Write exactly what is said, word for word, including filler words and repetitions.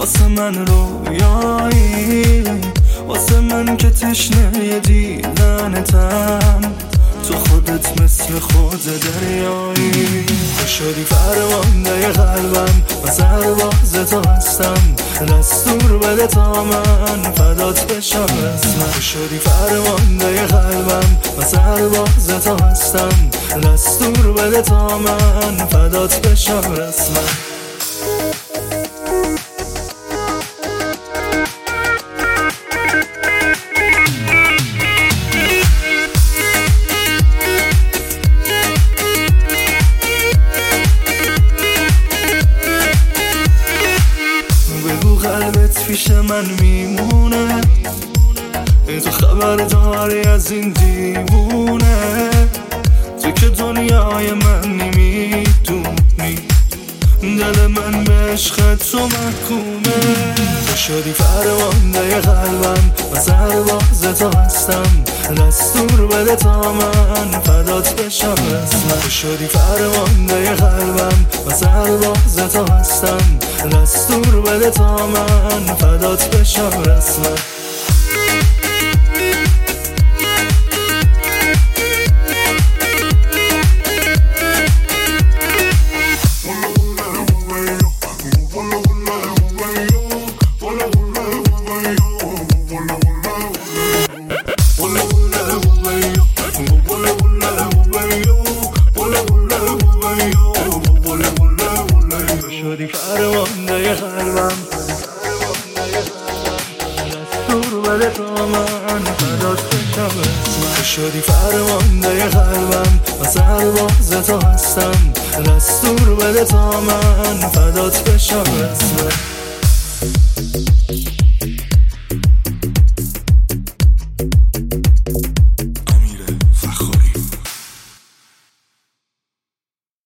واسه من رویایی، واسه من که تشنه دیدنتم، تو خودت مثل خود دریایی. تو شدی فرمانده قلبم و سرباز تو هستم، دستور بده تا من فدات بشم رسما. تو شدی فرمانده قلبم و سرباز تو هستم، دستور بده تا من فدات بشم رسما. قلبت پیش من میمونه، تو خبر داری از این دیوونه، تو که دنیای من نمیدونی، دل من به عشق تو محکومه. تو شدی فرمانده قلبم و سرباز تو هستم، دستور بده تا من فدات بشم رسما. تو شدی فرمانده قلبم و سرباز تو هستم، دستور بده تا من فدات بشم رسما. شدی فرمانده قلبم، دستور بده تا من فدات بشم رسما. شدی فرمانده قلبم و سرباز تو هستم، دستور بده تا من فدات بشم رسما.